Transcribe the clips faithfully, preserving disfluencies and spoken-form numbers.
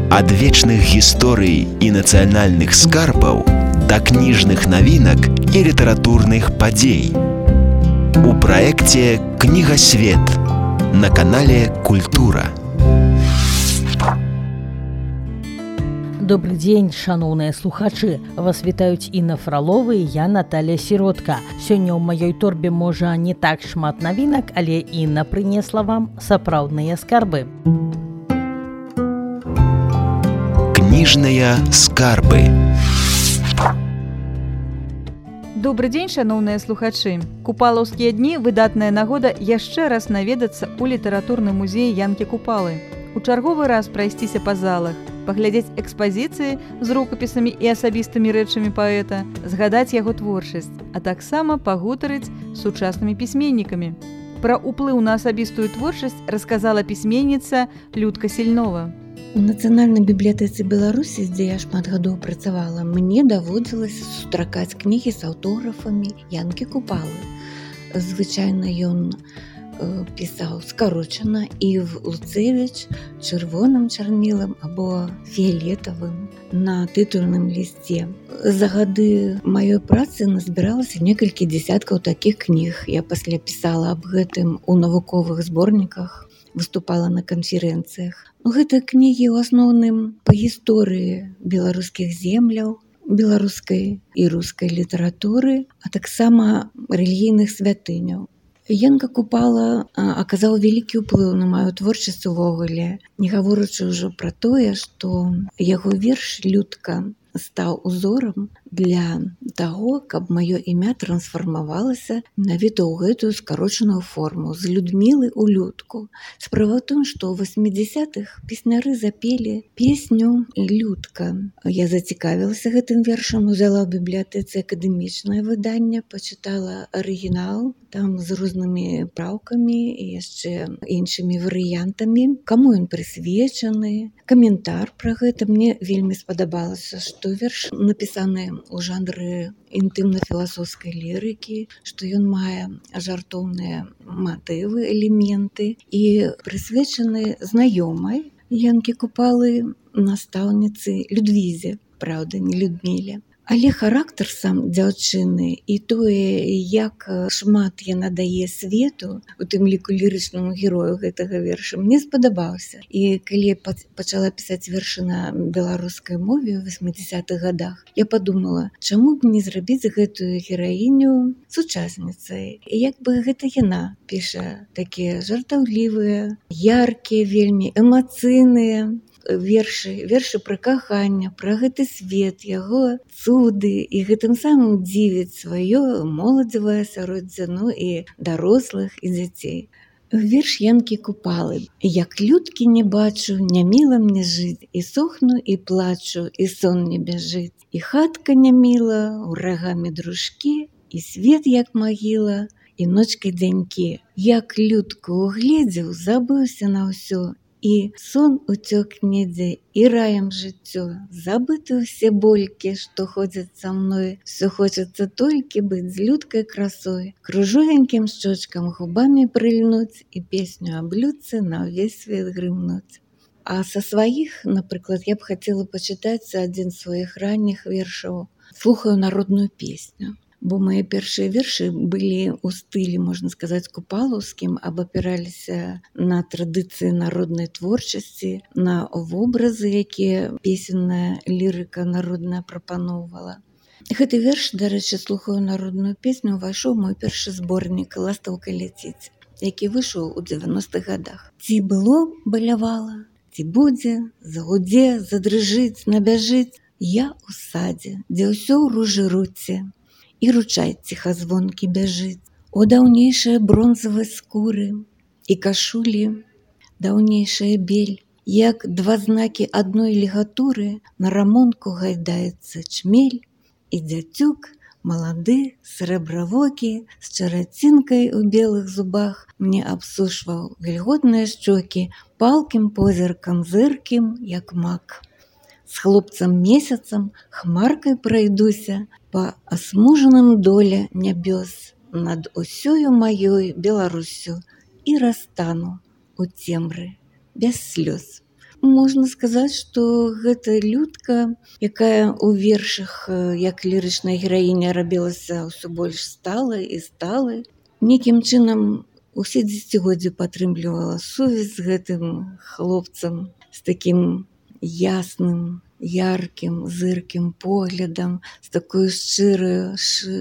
Ад вечных гісторый і нацыянальных скарбаў да кніжных навінак і літаратурных падзей. У праекце «Кнігасвет» на канале «Культура». Добрый дзень, шаноўныя слухачы. Вас вітаюць Інна Фралова і я, Наталья Сіротка. Сёння ў маёй торбе можа не так шмат навінак, але Інна прынесла вам сапраўдныя скарбы. Кніжныя скарбы. Добры дзень, шаноўныя слухачы. Купалаўскія дні – выдатная нагода яшчэ раз наведацца ў літаратурны музей Янкі Купалы. У чарговы раз прайсціся па залах, паглядзець экспазіцыі з рукапісамі і асабістымі рэчамі паэта, згадаць яго творчасць, а таксама пагутарыць з сучаснымі пісьменнікамі. Пра ўплыў на асабістую творчасць расказала пісьменніца Людка Сільнова. У Нацыянальнай бібліятэцы Беларусі, дзе я шмат гадоў працавала, мне даводзілася сустракаць кнігі з аўтографамі Янкі Купалы. Звычайна ён пісаў скарочана і в Луцевіч чырвоным чарнілам або фіялетавым на тытульным лісце. За гады маёй працы назбіралася некалькі дзесяткаў такіх кніг. Я пасля пісала аб гэтым у навуковых зборніках, выступала на канферэнцыях. Гэтыя кнігі ў асноўным па гісторыі беларускіх земляў, беларускай і рускай літаратуры, а таксама рэлігійных святыняў. Янка Купала аказаў вялікі ўплыў на маю творчасць увогуле, не гаворачы ўжо пра тое, што яго верш «Людка» стаў узорам для таго, каб маё імя трансфармавалася менавіта ў гэтую скарочаную форму з Людмілы ў Людку. Справа ў тым, што ў васьмідзясятых песняры запелі песню «Людка». Я зацікавілася гэтым вершам, узяла ў бібліятэцы акадэмічнае выданне, пачытала арыгінал, там з рознымі праўкамі і яшчэ іншымі варыянтамі, каму ён прысвечаны, каментар пра гэта. Мне вельмі спадабалася, што верш напісаны ў жанры інтымна-філасофскай лірыкі, што ён мае жартоўныя матывы, элементы і прысвечаны знаёмай Янкі Купалы, настаўніцы Людвізе, праўда, не Людміле. Але характар сам дзяўчыны і тое, як шмат яна дае свету, у тым ліку лірычнаму герою гэтага верша, мне спадабаўся. І калі пачала пісаць вершы на беларускай мове ў васьмідзясятых гадах, я падумала, чаму б не зрабіць гэтую гераіню сучасніцай. І як бы гэта яна піша такія жартаўлівыя, яркія, вельмі эмацыйныя вершы, вершы пра каханне, пра гэты свет, яго цуды, і гэтым самым дзівіць сваё моладзевае асяроддзе, ну і дарослых, і дзяцей. Верш Янкі Купалы. Як людкі не бачу, не міла мне жыць, і сохну, і плачу, і сон не бяжыць, і хатка не міла, урагамі дружкі, і свет як магіла, і ночкай дзянькі. Як людку угледзеў, забыўся на ўсё, і сон уцёк недзе, і раем жыццё. Забыты ўсе болькі, што ходзяць са мной. Всё хочацца толькі быць з людкай красой, кружовенькім шчочкам губамі прыльнуць і песню аб людцы на ўвесь свет грымнуць. А са сваіх, напрыклад, я б хацела пачытаць адзін з сваіх ранніх вершаў. Слухаю народную песню. Бо мае першыя вершы былі ў стылі, можна сказаць, купалаўскім, абапіраліся на традыцыі народнай творчасці, на вобразы, якія песенная лірыка народная прапаноўвала. Гэты верш, дарэчы, слухаю народную песню, увайшоў мой першы зборнік «Ластаўка ляціць», які выйшаў у дзевяностых гадах. Ці было, балявала, ці будзе, загудзе, задрыжыць, набяжыць. Я ў садзе, дзе ўсё ў ружы руце, і ручай ціхазвонкі бяжыць. О даўнейшыя бронзавай скуры і кашулі, даўнейшая бель, як два знакі адной лігатуры, на рамонку гайдаецца чмель, і дзяцюк, малады, срэбравокі, з чарацінкай у белых зубах, мне абсушваў вільготныя шчокі, палкім позіркам зыркім, як мак. З хлопцам месяцам хмаркай прайдуся па асмужаным доле нябёс над усёю маёй Беларусю і растану у цемры без слёз. Можна сказаць, што гэта людка, якая ў вершах як лірычная гераіня рабілася ўсё больш сталай і сталай. Нейкім чынам усе дзесяцігоддзі падтрымлівала сувязь з гэтым хлопцам, з такім ясным, яркім, зыркім поглядам, з такой шчыраю,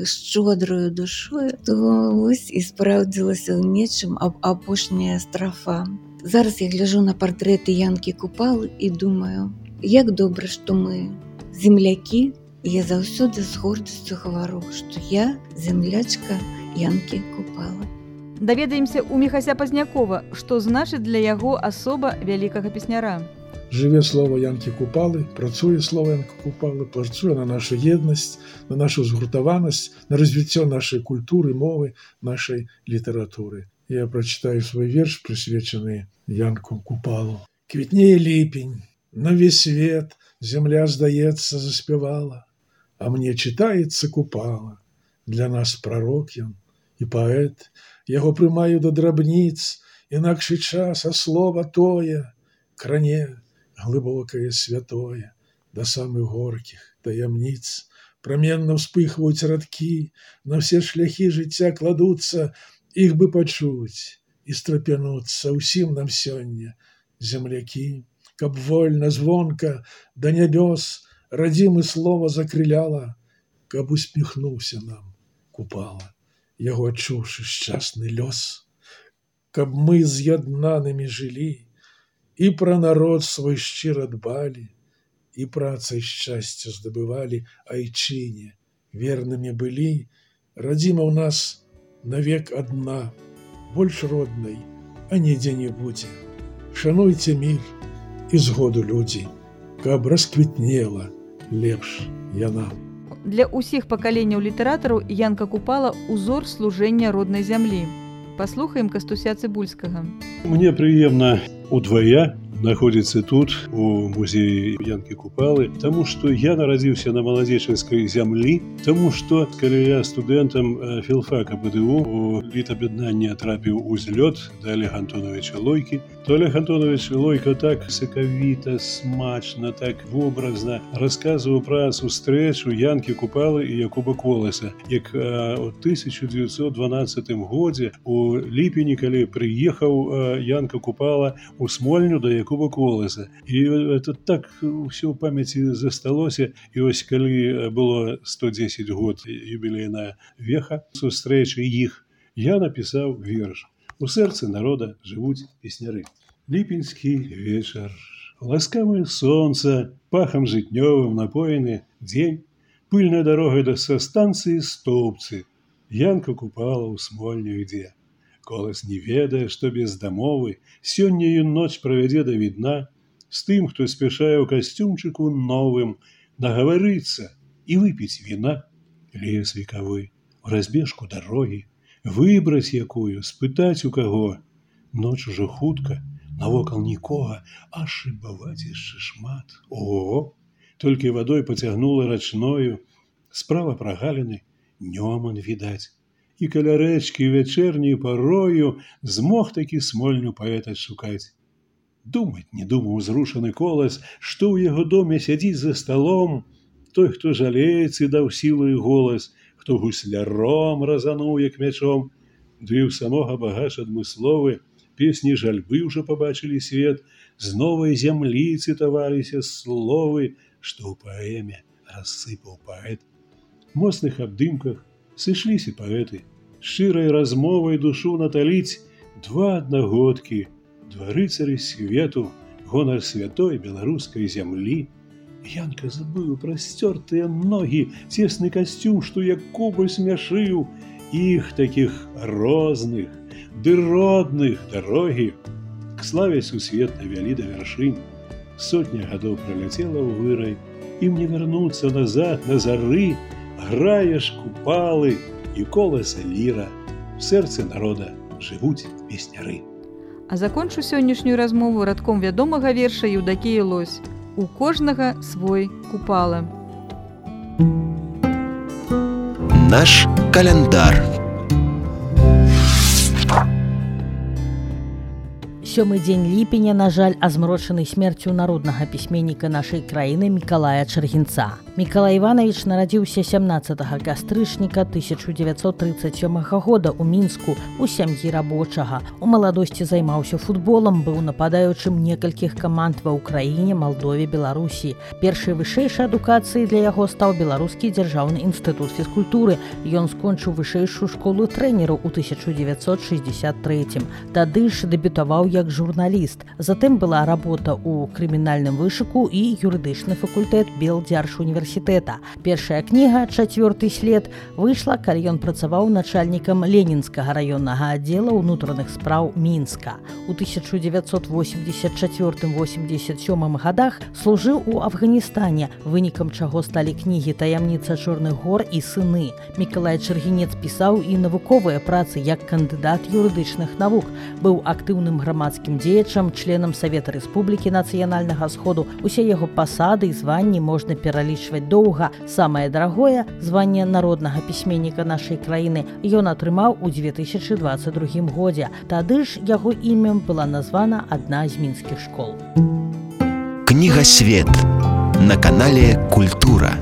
шчодраю душою, то вось і спраўдзілася ў нечым апошняя страфа. Зараз я гляжу на партрэты Янкі Купалы і думаю, як добра, што мы землякі, і я заўсёды з гордасцю гавару, што я землячка Янкі Купалы. Даведаемся у Міхася Пазнякова, што значыць для яго асоба вялікага песняра. Жыве слова Янкі Купалы, працуе слова Янкі Купалы, працуе на нашу еднасць, на нашу згуртаванасць, на развіццё нашай культуры, мовы, нашай літаратуры. Я прачытаю свой верш, прысвечаны Янку Купалу. Квітнее ліпень, на весь свет земля, здаецца, заспявала, а мне чытаецца Купала. Для нас прарок ён і паэт, яго прымаю да драбніц, інакшы час, а слова тое, кране глыбокае святое, да самых горкіх таямніц. Праменна ўспыхваюць радкі, на все шляхі жыцця кладуцца, іх бы пачуць і страпянуцца ўсім нам сёння, землякі, каб вольна, звонка, да нябёс радзімы слова закрыляла, каб усміхнуўся нам Купала, яго адчуўшы шчасны лёс, каб мы з'яднанымі жылі, і пра народ свой шчыра дбалі, і працай шчасця здабывалі, айчыне вернымі былі, радзіма ў нас навек адна, больш роднай, а нідзе не будзе. Шануйце мір і згоду людзі, каб расквітнела лепш яна. Для ўсіх пакаленняў літаратараў Янка Купала ўзор служэння роднай зямлі. Паслухаем Кастуся Цыбульскага. Мне прыемна удвая находится тут, у музеі Янкі Купалы, таму што я нарадзіўся на маладзечанскай зямлі, таму што, калі я студэнтам філфака БДУ у літаб'яднанне трапіў у злёт да Олега Антоновича Лойкі, то Олег Антонович Лойка так сакавіта, смачна, так вобразна расказваў пра сустрэчу Янкі Купалы і Якуба Коласа, як у тысяча дзевяцьсот дванаццатым годзе у ліпені, калі прыехаў Янка Купала у Смольню да Якуба Коласа. І это так ўсё ў памяці засталося. І вось калі было сто дзесяць год юбілейная веха сустрэчы іх, я напісаў верш. У сэрцы народа жывуць песняры. Ліпеньскі вечар, ласкавае сонца, пахам жытнёвым напоены дзень, пыльнай дарогай да са станцыі Стоўбцы. Янка Купала ў Смольню ідзе. Колас не ведае, што бездамовы сёння ён ноч правядзе да відна, з тым, хто спяшае ў касцюмчыку новым, нагаварыцца і выпіць віна. Лес векавы, у разбежку дарогі, выбраць якую, спытаць у каго. Ноч ужо хутка, навокал нікога, а шыбаваць яшчэ шмат. О, толькі вадой пацягнула рачною, справа прагаліны, нёман відаць. І каля рэчкі вячэрняй парою змог такі Смольню паэта шукаць. Думаць не думаў зрушаны Колас, што ў яго доме сядзіць за сталом той, хто жалеецца, даў сілу і голас, хто гусляром разануў, як мячом. Ды ў самога багач адмысловы песні жальбы ўжо пабачылі свет, з новай зямлі цытаваліся словы, што ў паэме рассыпаў паэт. У моцных абдымках сышліся паэты, шчырай размовай душу наталіць два аднагодкі, два рыцары свету, гонар святой беларускай зямлі. Янка забыў пра сцёртыя ногі, цесны касцюм, што як кубы смяшыў, іх такіх розных, ды родных дарогі. К славе сусветна вялі да вяршынь, сотня гадоў праляцела ў вырай, ім не вярнуцца назад на зары, граеш Купалы і Коласа ліра, в сэрцы народа жывуць песняры. А закончу сённяшнюю размову радком вядомага верша Еўдакіі Лось. У кожнага свой Купала. Наш календар. Сёмы дзень ліпеня, на жаль, азмрочаны смерцю народнага пісьменніка нашай краіны Мікалая Чаргінца. Мікалай Іванович нарадзіўся сямнаццатага кастрычніка тысяча дзевяцьсот тридцать сёмага года ў Мінску у сям'і рабочага. У маладосці займаўся футболам, быў нападаючым некалькіх каманд ва ўкраіне, Малдове, Беларусі. Першай вышэйшай адукацыяй для яго стаў Беларускі дзяржаўны інстытут фізкультуры. Ён скончыў вышэйшую школу трэнераў у тысяча дзевяцьсот шэсцьдзесят трэцім. Тады ж дэбютаваў як журналіст. Затым была работа ў крымінальным вышуку і юрыдычны факультэт Белдзяржуніверсітэта. Першая кніга «Чацвёрты след» выйшла, калі ён працаваў начальнікам Ленінскага раённага аддзела ўнутраных спраў Мінска. У тысяча дзевяцьсот восемьдесят чацвёртым — восемьдесят сёмым гадах служыў у Афганістане, вынікам чаго сталі кнігі «Таямніца чорных гор» і «Сыны». Мікалай Чаргінец пісаў і навуковыя працы як кандыдат юрыдычных навук, быў актыўным грамадскім дзеячам, членам Савета Рэспублікі Нацыянальнага Сходу. Усе яго пасады і званні можна пералічваць доўга. Самае дарагое званне народнага пісьменніка нашай краіны ён атрымаў у две тысячи двадцать другім годзе. Тады ж яго імем была названа адна з мінскіх школ. Кніга «Свет» на канале «Культура».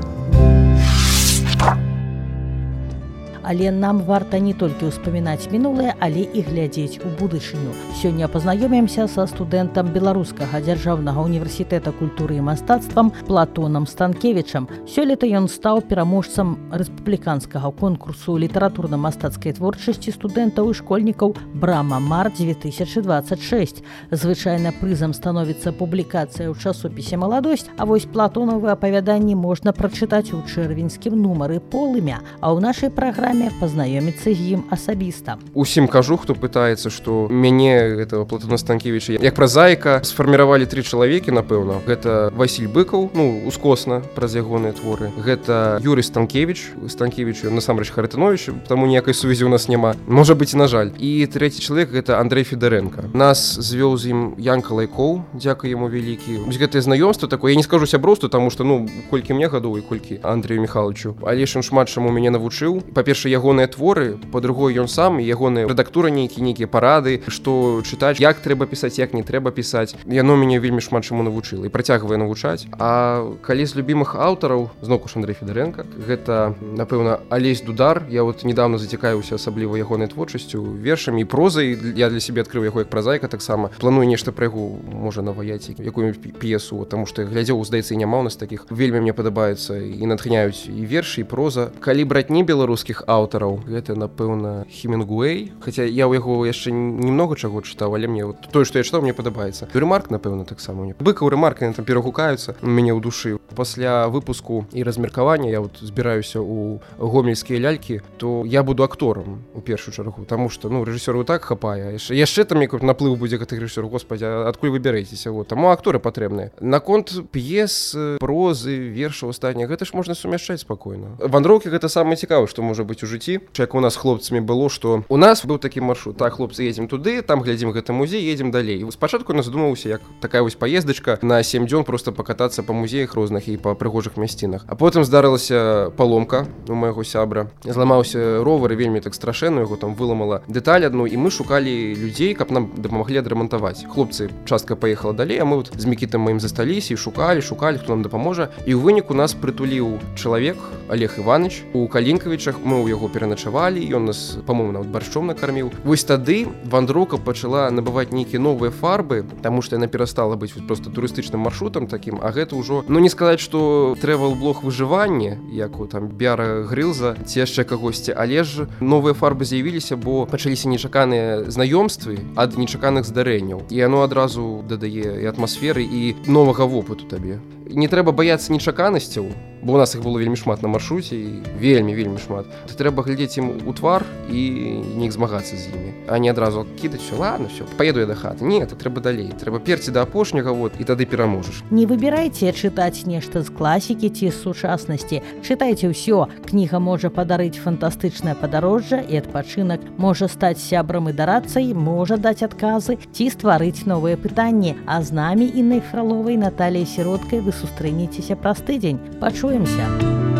Але нам варта не толькі ўспамінаць мінулае, але і глядзець у будучыню. Сёння пазнаёмімся са студэнтам Беларускага дзяржаўнага універсітэта культуры і мастацтвам Платонам Станкевічам. Сёлета ён стаў пераможцам рэспубліканскага конкурсу літаратурна-мастацкай творчасці студэнтаў і школьнікаў «Брама-Мар» две тысячи двадцать шесть. Звычайна прызам становіцца публікацыя ў часопісе «Маладосць», а вось Платонавы апавяданні можна прачытаць у чэрвеньскім нумары «Полымя», а ў нашай праграме пазнаёміцца з ім асабіста. Усім кажу, хто пытаецца, што мяне, гэтага Платона Станкевіча, як празаіка сфарміравалі тры чалавекі, напэўна. Гэта Васіль Быкаў, ну, ускосна праз ягоныя творы. Гэта Юрый Станкевіч. Станкевіч, ён насамрэч Харытановіч, таму ніякай сувязі ў нас няма. Можа быць, і на жаль. І трэці чалавек — гэта Андрэй Федарэнка. Нас звёў з ім Янка Лайкоў, дзякуй яму вялікі. Гэтае знаёмства такое, я не скажу сяброўства, таму што, ну, колькі мне гадоў і колькі Андрэю Міхайловичу. Але ж ён шмат чаму мяне навучыў. Па-першае, ягоныя творы, па-другое, ён сам, ягоныя рэдактура нейкія, нейкія парады, што чытаць, як трэба пісаць, як не трэба пісаць. Яно мяне вельмі шмат чаму навучыла і працягвае навучаць. А калі з любімых аўтараў, зноўку ж Андрэй Федарэнка, гэта, напэўна, Алесь Дудар. Я вот недавно зацікавіўся асабліва ягонай творчасцю, вершамі і прозай. Я для сябе адкрыў яго як празаіка таксама. Планую нешта пра яго, можа, наваяць якую-нибудь п'есу, таму што глядзеў, здаецца, і няма ў нас такіх. Вельмі мне падабаецца і натхняюць і вершы, і проза. Калі браць не беларускіх аўтараў, гэта, напэўна, Хемінгуэй. Хаця я ў яго яшчэ немного чаго чытаў, але мне вот тое, што я чытаў, мне падабаецца. Рэмарк, напэўна, таксама мне. Быкаў, Рэмарк, яны там перагукаюцца мяне ў душы. Пасля выпуску і размеркавання я вот збіраюся ў гомельскія лялькі, то я буду акторам у першую чаргу, таму што, ну, рэжысёру так хапае. Яшчэ, яшчэ там якой наплыў будзе гэтых рэжысёраў, господі, адкуль вы бярэцеся? Вот. Таму акторы патрэбныя. Наконт п'ес, прозы, вершаў астатніх, гэта ж можна сумяшчаць спакойна. Вандроўкі — гэта самае цікавае, што можа быць у жыцці. Як у нас хлопцамі было, што у нас быў такі маршрут. Так, хлопцы, едзем туды, там глядзім гэты музей, едзем далей. Спачатку нас задумаўся як такая вось паездачка на сем дзён проста пакатацца па музеях розных і па прыгожых мясцінах. А потым здарылася паломка у майго сябра. Зламаўся ровар, і вельмі так страшэнна, яго там выламала дэталь адну, і мы шукалі людзей, каб нам дапамаглі адрамантаваць. Хлопцы, частка паехала далей, а мы вот з Мікітам маім засталіся і шукалі, шукалі, хто нам дапаможа. І ў выніку нас прытуліў чалавек Олег Іванович у Калінкавічах. Мы ў яго пераначавалі, ён нас, па-моему, нават баршчом накарміў. Вось тады вандроўка пачала набываць нейкія новыя фарбы, таму што яна перастала быць проста турыстычным маршрутам такім, а гэта ўжо, ну, не сказаць, што трэвел-блог выжывання, як у там Бяра Грылза ці яшчэ кагосьці, але ж новыя фарбы з'явіліся, бо пачаліся нечаканыя знаёмствы ад нечаканых здарэнняў. І яно адразу дадае і атмасферы, і новага вопыту табе. Не трэба баяцца нечаканасцяў, бо у нас іх было вельмі шмат на маршруце, і вельмі вельмі шмат. Трэба глядзець ім у твар і неяк змагацца з імі, а не адразу кідаць, все, ладно, все, паеду я да хаты. Не, то трэба далей, трэба перці да апошняга, вот, і тады пераможаш. Не выбірайце чытаць нешта з класікі ці з сучаснасці. Чытайце ўсё. Кніга можа падарыць фантастычнае падарожжа і адпачынак, можа стаць сябрам і дарадцай, можа даць адказы ці стварыць новыя пытанні. А з намі Іннай Фраловай, Наталіяй Сіроткай вы сустрэнецеся праз тыдзень. Пачуемся.